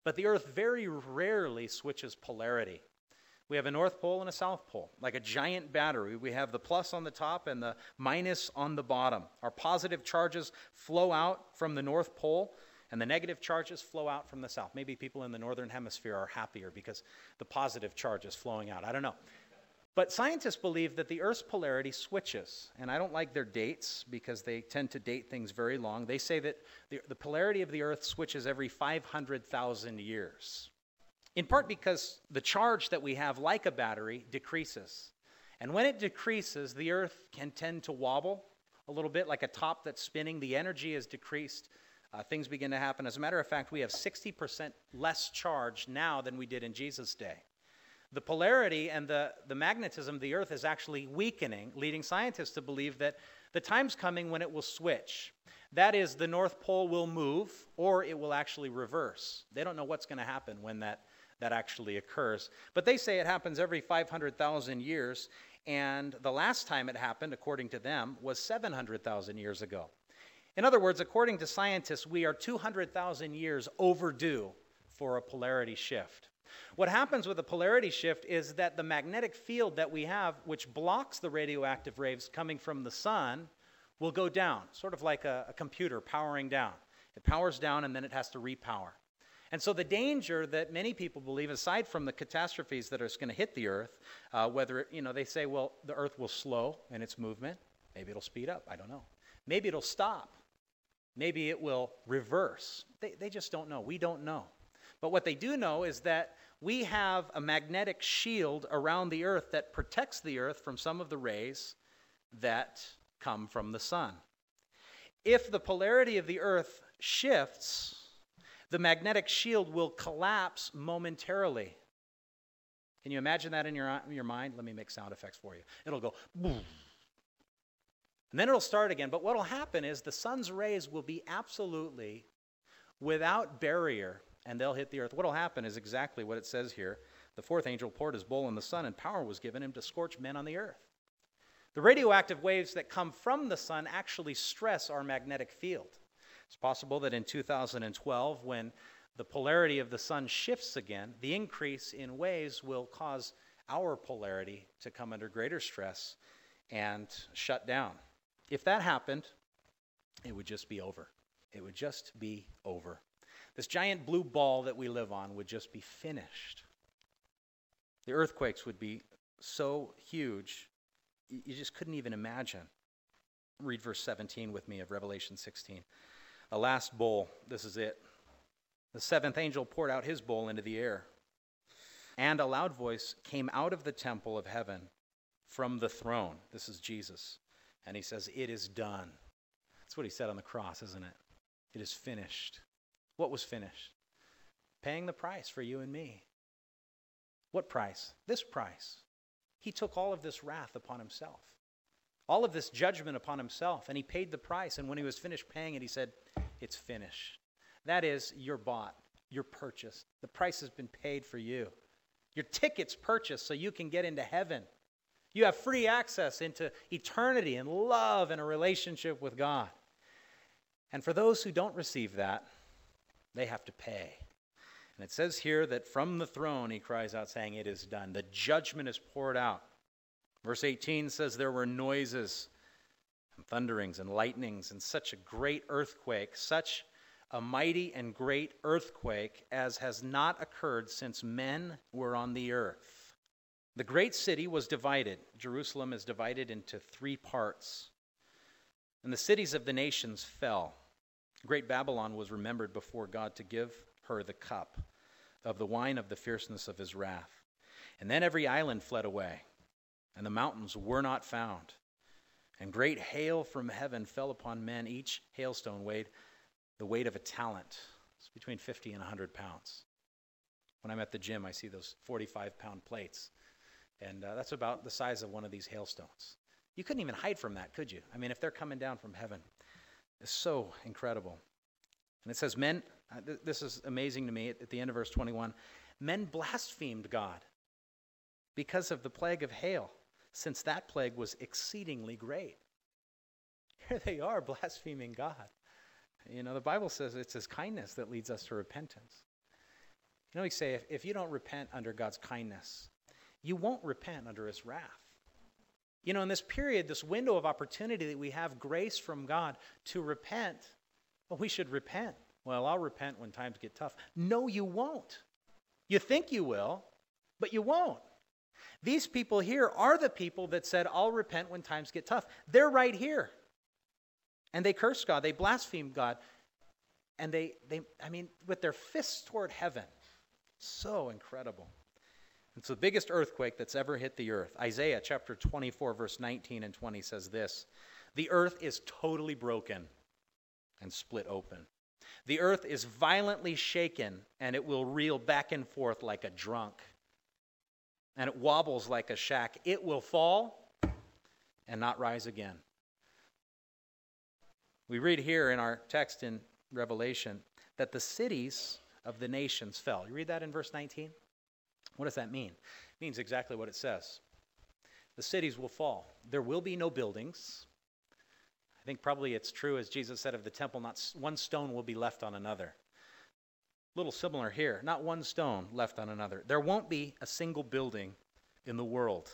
S1: But the Earth very rarely switches polarity. We have a North Pole and a South Pole, like a giant battery. We have the plus on the top and the minus on the bottom. Our positive charges flow out from the North Pole, and the negative charges flow out from the South. Maybe people in the Northern Hemisphere are happier because the positive charge is flowing out. I don't know. But scientists believe that the Earth's polarity switches, and I don't like their dates because they tend to date things very long. They say that the, the polarity of the Earth switches every five hundred thousand years, in part because the charge that we have, like a battery, decreases. And when it decreases, the Earth can tend to wobble a little bit, like a top that's spinning. The energy is decreased. Uh, things begin to happen. As a matter of fact, we have sixty percent less charge now than we did in Jesus' day. The polarity and the, the magnetism of the Earth is actually weakening, leading scientists to believe that the time's coming when it will switch. That is, the North Pole will move, or it will actually reverse. They don't know what's going to happen when that, that actually occurs. But they say it happens every five hundred thousand years, and the last time it happened, according to them, was seven hundred thousand years ago. In other words, according to scientists, we are two hundred thousand years overdue for a polarity shift. What happens with a polarity shift is that the magnetic field that we have, which blocks the radioactive rays coming from the sun, will go down, sort of like a, a computer powering down. It powers down and then it has to repower. And so the danger that many people believe, aside from the catastrophes that are going to hit the Earth, uh, whether, it, you know, they say, well, the Earth will slow in its movement. Maybe it'll speed up. I don't know. Maybe it'll stop. Maybe it will reverse. They, they just don't know. We don't know. But what they do know is that we have a magnetic shield around the Earth that protects the Earth from some of the rays that come from the sun. If the polarity of the Earth shifts, the magnetic shield will collapse momentarily. Can you imagine that in your, in your mind? Let me make sound effects for you. It'll go boom. And then it'll start again. But what will happen is the sun's rays will be absolutely without barrier, and they'll hit the Earth. What will happen is exactly what it says here. The fourth angel poured his bowl in the sun, and power was given him to scorch men on the earth. The radioactive waves that come from the sun actually stress our magnetic field. It's possible that in two thousand twelve, when the polarity of the sun shifts again, the increase in waves will cause our polarity to come under greater stress and shut down. If that happened, it would just be over. It would just be over. This giant blue ball that we live on would just be finished. The earthquakes would be so huge, you just couldn't even imagine. Read verse seventeen with me of Revelation sixteen. The last bowl, this is it. The seventh angel poured out his bowl into the air, and a loud voice came out of the temple of heaven from the throne. This is Jesus. And he says, "It is done." That's what he said on the cross, isn't it? It is finished. What was finished? Paying the price for you and me. What price? This price. He took all of this wrath upon himself, all of this judgment upon himself, and he paid the price. And when he was finished paying it, he said, "It's finished." That is, you're bought, you're purchased. The price has been paid for you. Your ticket's purchased so you can get into heaven. You have free access into eternity and love and a relationship with God. And for those who don't receive that, they have to pay. And it says here that from the throne he cries out saying, "It is done." The judgment is poured out. Verse eighteen says there were noises and thunderings and lightnings and such a great earthquake, such a mighty and great earthquake as has not occurred since men were on the earth. The great city was divided. Jerusalem is divided into three parts. And the cities of the nations fell. Great Babylon was remembered before God to give her the cup of the wine of the fierceness of his wrath. And then every island fled away, and the mountains were not found. And great hail from heaven fell upon men. Each hailstone weighed the weight of a talent. It's between fifty and one hundred pounds. When I'm at the gym, I see those forty-five pound plates. And uh, that's about the size of one of these hailstones. You couldn't even hide from that, could you? I mean, if they're coming down from heaven. It's so incredible. And it says, men, uh, th- this is amazing to me at, at the end of verse twenty-one, men blasphemed God because of the plague of hail, since that plague was exceedingly great. Here they are blaspheming God. You know, the Bible says it's his kindness that leads us to repentance. You know, we say if, if you don't repent under God's kindness, you won't repent under his wrath. You know, in this period, this window of opportunity that we have grace from God to repent, well, we should repent. Well, I'll repent when times get tough. No, you won't. You think you will, but you won't. These people here are the people that said, I'll repent when times get tough. They're right here. And they curse God. They blaspheme God. And they, they, I mean, with their fists toward heaven. So incredible. It's the biggest earthquake that's ever hit the earth. Isaiah chapter twenty-four, verse nineteen and twenty says this: the earth is totally broken and split open. The earth is violently shaken, and it will reel back and forth like a drunk. And it wobbles like a shack. It will fall and not rise again. We read here in our text in Revelation that the cities of the nations fell. You read that in verse nineteen? What does that mean? It means exactly what it says. The cities will fall. There will be no buildings. I think probably it's true, as Jesus said of the temple, not one stone will be left on another. A little similar here. Not one stone left on another. There won't be a single building in the world.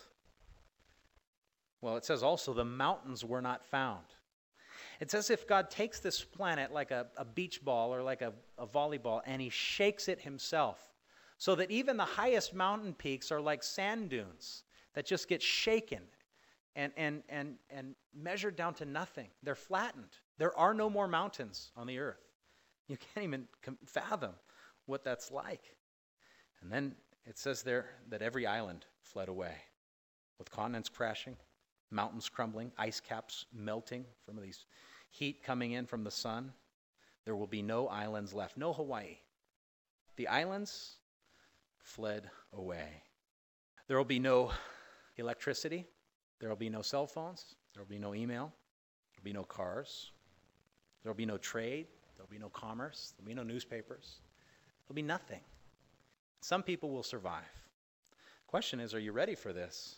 S1: Well, it says also the mountains were not found. It's as if God takes this planet like a, a beach ball or like a, a volleyball, and he shakes it himself so that even the highest mountain peaks are like sand dunes that just get shaken and, and, and, and measured down to nothing. They're flattened. There are no more mountains on the earth. You can't even fathom what that's like. And then it says there that every island fled away, with continents crashing, mountains crumbling, ice caps melting from these heat coming in from the sun. There will be no islands left, no Hawaii. The islands fled away. There will be no electricity. There will be no cell phones. There will be no email. There will be no cars. There will be no trade. There will be no commerce. There will be no newspapers. There will be nothing. Some people will survive. The question is, are you ready for this?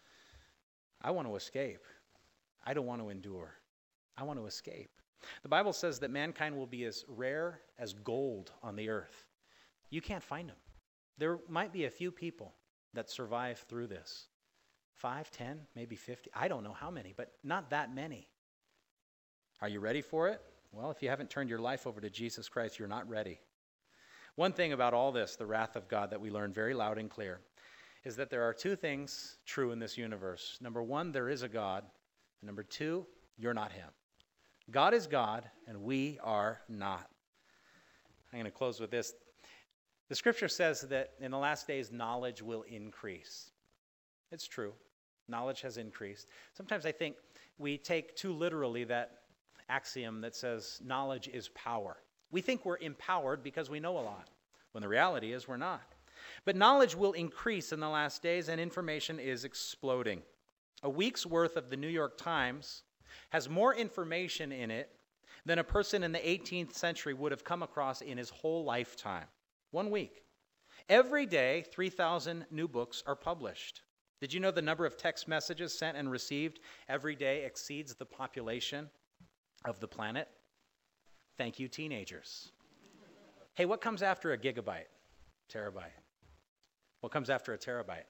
S1: I want to escape. I don't want to endure. I want to escape. The Bible says that mankind will be as rare as gold on the earth. You can't find them. There might be a few people that survive through this. Five, ten, maybe fifty. I don't know how many, but not that many. Are you ready for it? Well, if you haven't turned your life over to Jesus Christ, you're not ready. One thing about all this, the wrath of God, that we learn very loud and clear, is that there are two things true in this universe. Number one, there is a God. And number two, you're not him. God is God, and we are not. I'm going to close with this. The scripture says that in the last days, knowledge will increase. It's true. Knowledge has increased. Sometimes I think we take too literally that axiom that says knowledge is power. We think we're empowered because we know a lot, when the reality is we're not. But knowledge will increase in the last days, and information is exploding. A week's worth of the New York Times has more information in it than a person in the eighteenth century would have come across in his whole lifetime. One week. Every day, three thousand new books are published. Did you know the number of text messages sent and received every day exceeds the population of the planet? Thank you, teenagers. Hey, what comes after a gigabyte? Terabyte. What comes after a terabyte?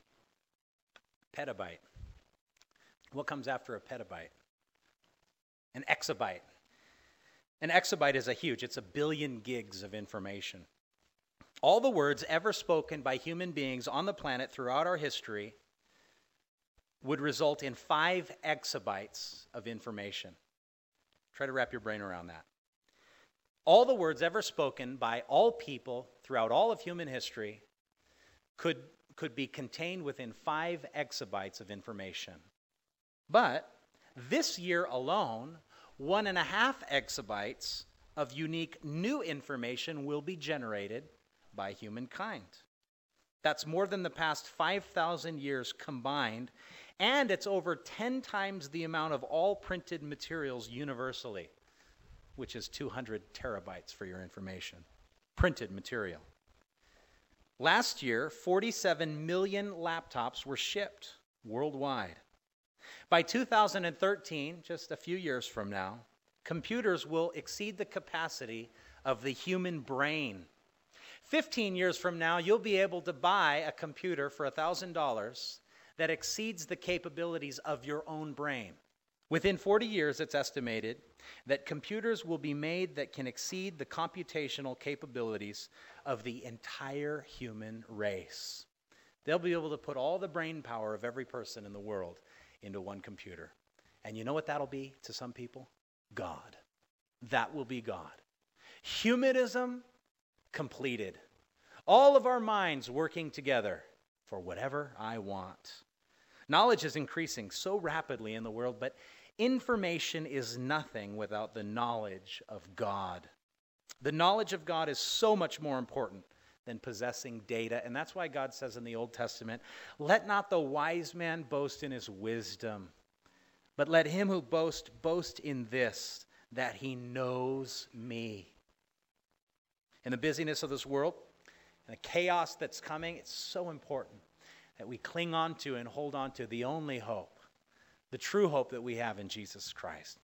S1: Petabyte. What comes after a petabyte? An exabyte. An exabyte is a huge, it's a billion gigs of information. All the words ever spoken by human beings on the planet throughout our history would result in five exabytes of information. Try to wrap your brain around that. All the words ever spoken by all people throughout all of human history could, could be contained within five exabytes of information. But this year alone, one and a half exabytes of unique new information will be generated by humankind. That's more than the past five thousand years combined, and it's over ten times the amount of all printed materials universally, which is two hundred terabytes for your information. Printed material. Last year, forty-seven million laptops were shipped worldwide. By two thousand thirteen, just a few years from now, computers will exceed the capacity of the human brain. fifteen years from now, you'll be able to buy a computer for one thousand dollars that exceeds the capabilities of your own brain. Within forty years, it's estimated that computers will be made that can exceed the computational capabilities of the entire human race. They'll be able to put all the brain power of every person in the world into one computer. And you know what that'll be to some people? God. That will be God. Humanism completed. All of our minds working together for whatever I want. Knowledge is increasing so rapidly in the world, but information is nothing without the knowledge of God. The knowledge of God is so much more important than possessing data, and that's why God says in the Old Testament, "Let not the wise man boast in his wisdom, but let him who boasts boast in this, that he knows me." In the busyness of this world, and the chaos that's coming, it's so important that we cling on to and hold on to the only hope, the true hope that we have in Jesus Christ.